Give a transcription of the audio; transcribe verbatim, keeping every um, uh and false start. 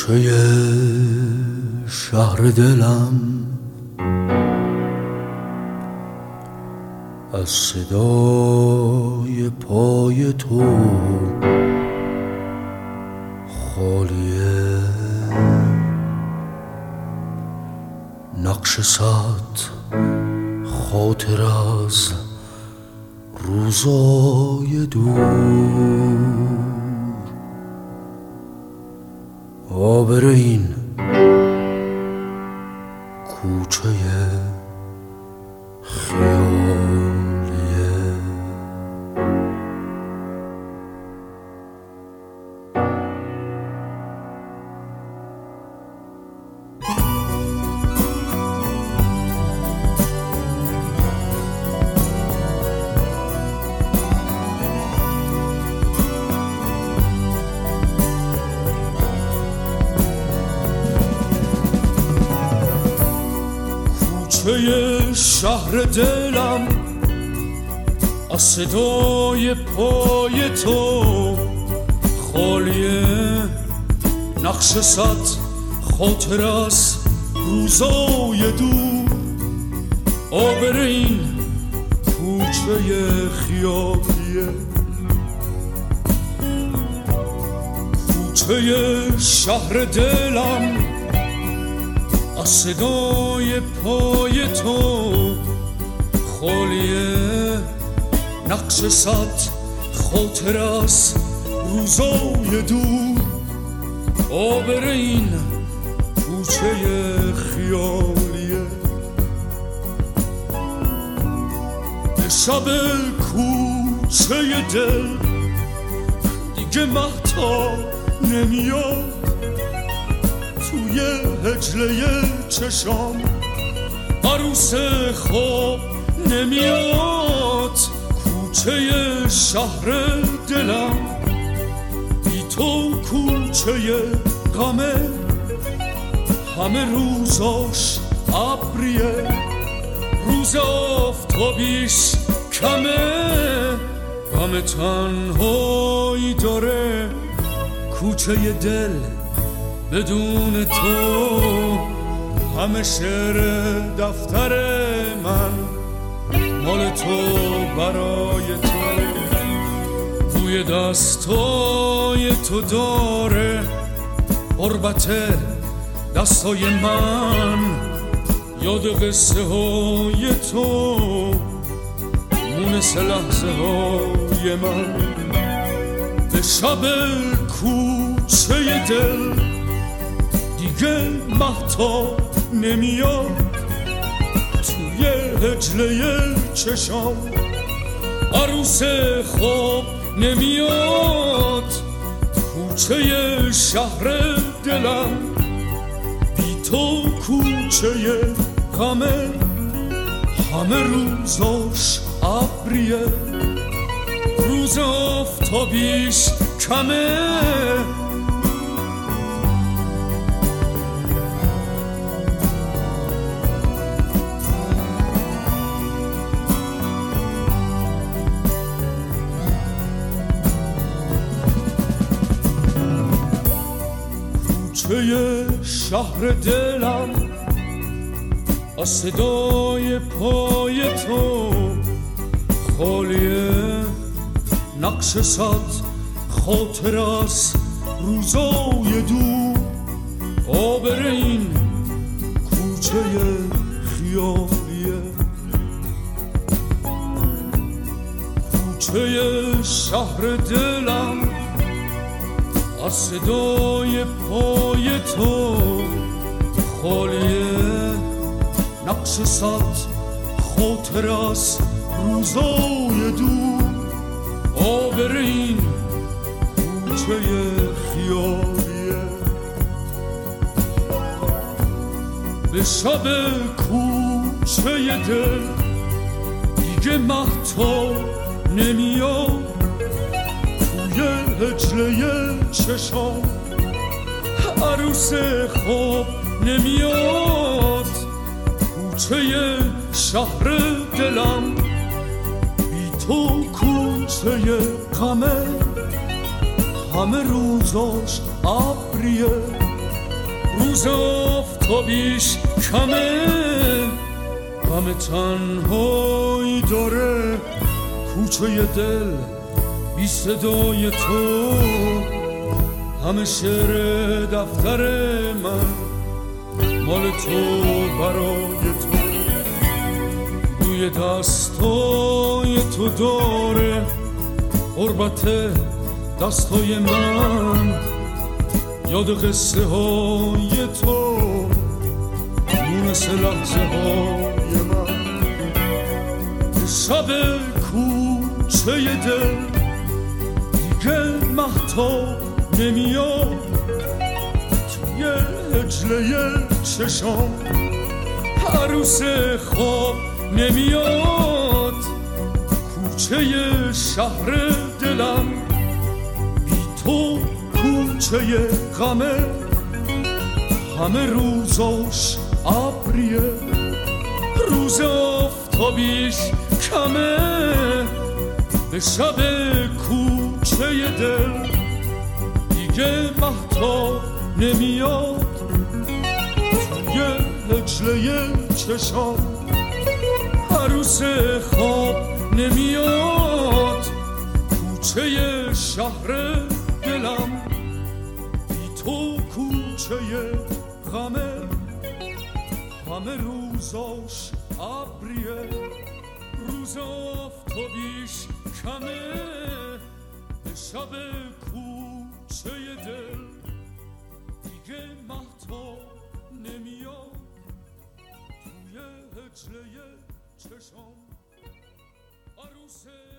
کوچه شهر دلم از صدای پای تو خالیه، نقش صد خاطر از روزای دور. آبر این کوچه خیالیه. کوچه شهر دلم از صدای پای تو خالیه، نقش صد خاطر از روزای دور. آبر این کوچه خیالیه، کوچه شهر دلم از صدای پای تو خالیه، نقش صد خاطر از روزای دور. آبر این کوچه خیالیه، به شب کوچه دل دیگه مهتاب نمیاد، توی هجله چشام عروس خواب نمیاد. کوچه شهر دلم بی تو کوچه غمه، همه روزاش ابریه، روز آفتابیش کمه، غم تنهایی داره کوچه دل بدون تو. همه شعر دفتر من مال تو برای تو، بوی دستای تو داره قربت دستای من، یاد قصه های تو مونس لحظه های من. به شب کوچه دل دیگه مهتاب نمیاد، توی هجله چشام عروس خواب نمیاد. کوچه شهر دلم بی تو کوچه غمه، همه روزاش ابریه، روز آفتابیش کمه. کوچه شهر دلم از صدای پای تو خالیه، نقش صد خاطر از روزای دور. آبر این کوچه خیالیه، کوچه شهر دلم از صدای پای تو خالیه، نقش صد خاطر از روزای دور. آبر این کوچه خیالیه، به شب کوچه دل دیگه مهتاب نمیاد، توی هجله چشام عروس خواب نمیاد. کوچه شهر دلم بی تو کوچه غمه، همه روزاش ابریه، روز آفتابیش کمه، غم تنهایی داره کوچه دل بی صدای تو. همه شعر دفتر من مال تو برای تو، بوی دستای تو داره قربت دستای من، یاد قصه های تو مونس لحظه های من. شب کوچه دل دیگه مهتاب نمیاد، توی هجله چشام عروس خواب نمیاد. کوچه شهر دلم بی تو کوچه غمه، همه روزاش ابریه روز آفتابیش کمه. به شب کوچه دل دیگه مهتاب نمیاد، توی هجله چشام عروس خواب نمیاد. کوچه شهر دلم بی تو کوچه غمه، همه روزاش ابریه روز آفتابیش کمه. به شب کوچه دل دیگه مهتاب نمیاد، توی هجله چشام عروس